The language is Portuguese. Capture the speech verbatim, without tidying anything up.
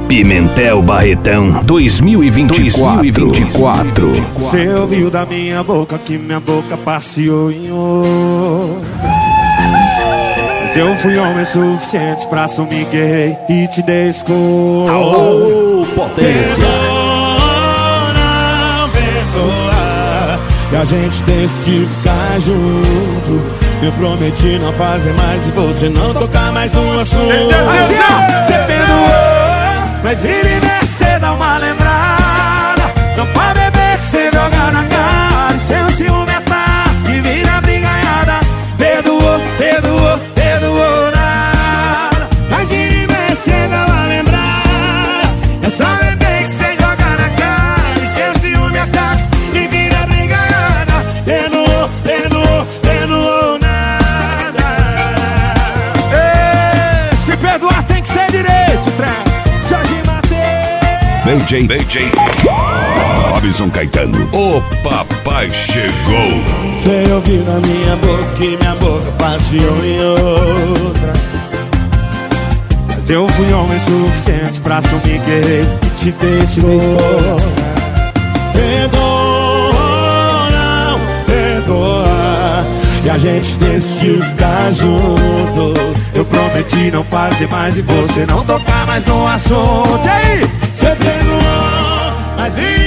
Pimentel Barretão dois mil e vinte e quatro. Você ouviu da minha boca que minha boca passeou em outra. Mas eu fui homem suficiente pra assumir que errei e te dei escolha. Alô, potência. Perdoa, não perdoa, e a gente decidiu ficar junto. Eu prometi não fazer mais e você não tocar mais no assunto. Assim, você perdoou, mas vira e mexe, cê dá uma lembrada. Não pode beber que cê joga na cara. Seu ciúme é ataque e vira brigaiada. Perdoou, perdoou, perdoou nada. Mas vira e mexe, cê dá uma lembrada. É só beber que cê joga na cara. E seu ciúme é ataque e vira brigaiada. Perdoou, perdoou, perdoou nada. Ei, se perdoar tem que ser direito, trem. B J, B J, Robson Caetano, o papai chegou. Você ouviu na minha boca que minha boca passeou em outra. Mas eu fui homem suficiente pra assumir que errei e te dei esse valor. Perdoa, não perdoa, e a gente decidiu ficar junto. Eu prometi não fazer mais e você não tocar mais no assunto. E aí? Você perdoou, mas vira